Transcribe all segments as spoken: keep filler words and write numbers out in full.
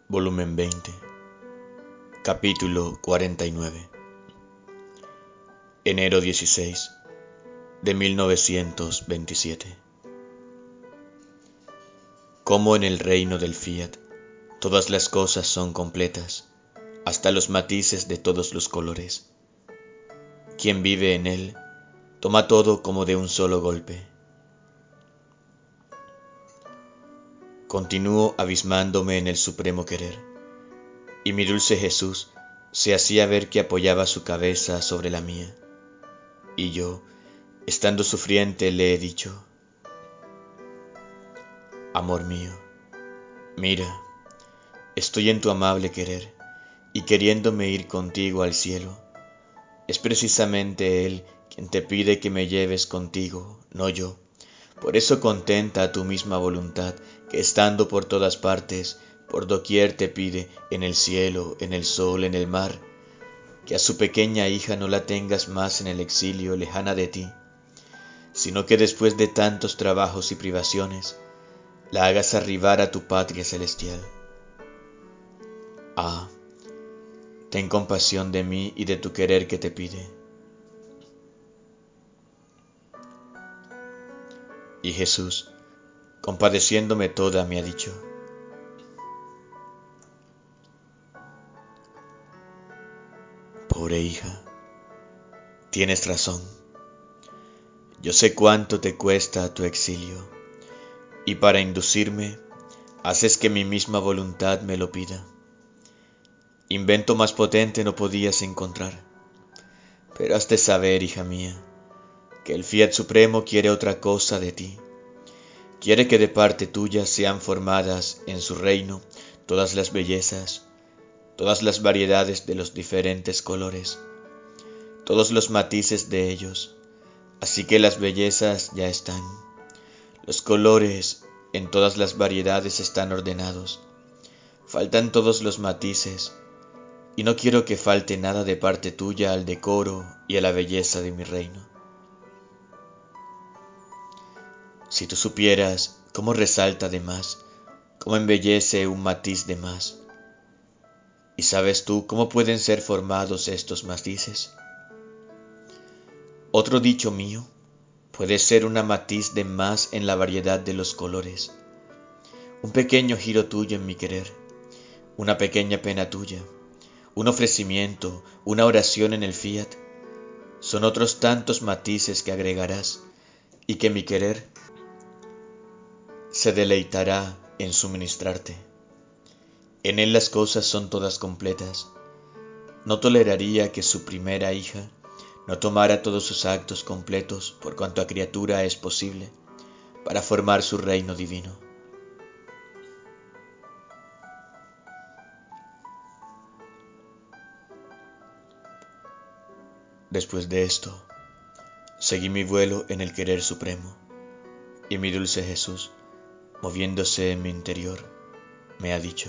Volumen veinte, capítulo cuarenta y nueve. Enero dieciséis de mil novecientos veintisiete. Como en el reino del Fiat todas las cosas son completas, hasta los matices de todos los colores. Quien vive en él toma todo como de un solo golpe. Continúo abismándome en el supremo querer, y mi dulce Jesús se hacía ver que apoyaba su cabeza sobre la mía, y yo, estando sufriente, le he dicho: amor mío, mira, estoy en tu amable querer, y queriéndome ir contigo al cielo. Es precisamente Él quien te pide que me lleves contigo, no yo. Por eso contenta a tu misma voluntad, que estando por todas partes, por doquier te pide, en el cielo, en el sol, en el mar, que a su pequeña hija no la tengas más en el exilio lejana de ti, sino que después de tantos trabajos y privaciones, la hagas arribar a tu patria celestial. Ah, ten compasión de mí y de tu querer que te pide. Y Jesús, compadeciéndome toda, me ha dicho: pobre hija, tienes razón. Yo sé cuánto te cuesta tu exilio, y para inducirme, haces que mi misma voluntad me lo pida. Invento más potente no podías encontrar, pero has de saber, hija mía, que el Fiat Supremo quiere otra cosa de ti. Quiere que de parte tuya sean formadas en su reino todas las bellezas, todas las variedades de los diferentes colores, todos los matices de ellos. Así que las bellezas ya están, los colores en todas las variedades están ordenados, faltan todos los matices, y no quiero que falte nada de parte tuya al decoro y a la belleza de mi reino. Si tú supieras cómo resalta de más, cómo embellece un matiz de más, ¿y sabes tú cómo pueden ser formados estos matices? Otro dicho mío puede ser una matiz de más en la variedad de los colores, un pequeño giro tuyo en mi querer, una pequeña pena tuya, un ofrecimiento, una oración en el Fiat, son otros tantos matices que agregarás y que mi querer se deleitará en suministrarte. En él las cosas son todas completas. No toleraría que su primera hija no tomara todos sus actos completos por cuanto a criatura es posible para formar su reino divino. Después de esto, seguí mi vuelo en el querer supremo, y mi dulce Jesús, moviéndose en mi interior, me ha dicho: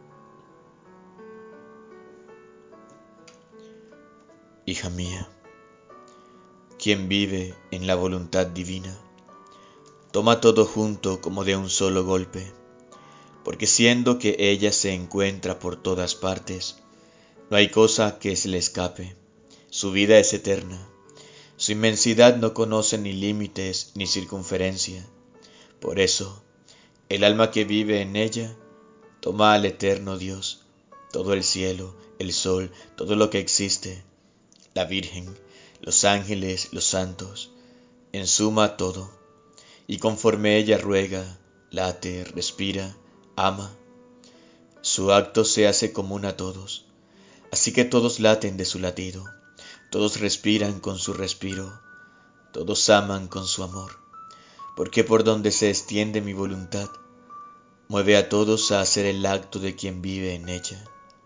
hija mía, quien vive en la voluntad divina, toma todo junto como de un solo golpe, porque siendo que ella se encuentra por todas partes, no hay cosa que se le escape. Su vida es eterna, su inmensidad no conoce ni límites ni circunferencia. Por eso, el alma que vive en ella toma al eterno Dios, todo el cielo, el sol, todo lo que existe, la Virgen, los ángeles, los santos, en suma todo, y conforme ella ruega, late, respira, ama, su acto se hace común a todos, así que todos laten de su latido, todos respiran con su respiro, todos aman con su amor, porque por donde se extiende mi voluntad, mueve a todos a hacer el acto de quien vive en ella.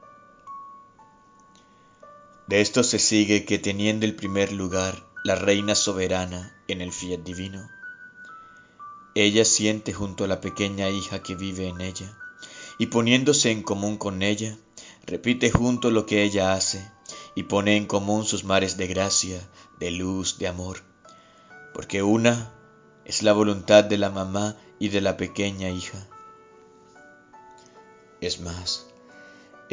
De esto se sigue que teniendo el primer lugar la reina soberana en el Fiat divino, ella siente junto a la pequeña hija que vive en ella, y poniéndose en común con ella, repite junto lo que ella hace, y pone en común sus mares de gracia, de luz, de amor, porque una es la voluntad de la mamá y de la pequeña hija. Es más,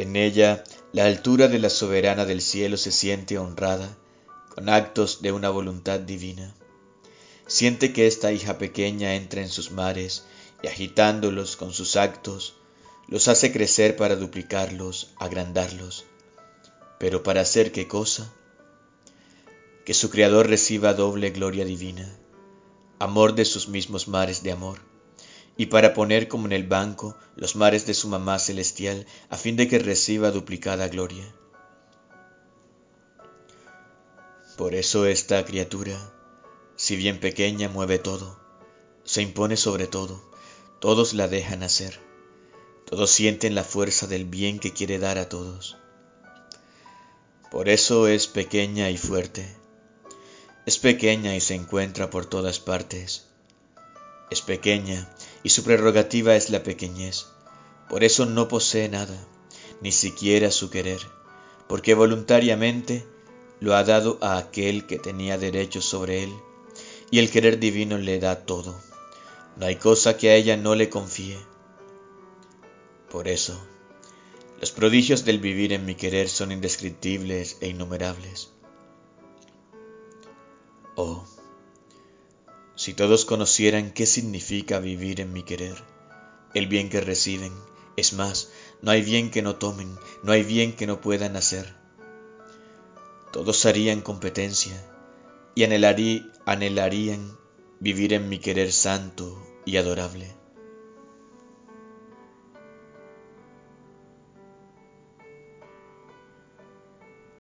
En ella, la altura de la soberana del cielo se siente honrada con actos de una voluntad divina. Siente que esta hija pequeña entra en sus mares y agitándolos con sus actos, los hace crecer para duplicarlos, agrandarlos. ¿Pero para hacer qué cosa? Que su Creador reciba doble gloria divina, amor de sus mismos mares de amor, y para poner como en el banco los mares de su mamá celestial, a fin de que reciba duplicada gloria. Por eso esta criatura, si bien pequeña, mueve todo, se impone sobre todo, todos la dejan hacer, todos sienten la fuerza del bien que quiere dar a todos. Por eso es pequeña y fuerte, es pequeña y se encuentra por todas partes, es pequeña y su prerrogativa es la pequeñez, por eso no posee nada, ni siquiera su querer, porque voluntariamente lo ha dado a aquel que tenía derecho sobre él, y el querer divino le da todo. No hay cosa que a ella no le confíe. Por eso, los prodigios del vivir en mi querer son indescriptibles e innumerables. Oh, si todos conocieran qué significa vivir en mi querer, el bien que reciben, es más, no hay bien que no tomen, no hay bien que no puedan hacer. Todos harían competencia y anhelarí, anhelarían vivir en mi querer santo y adorable.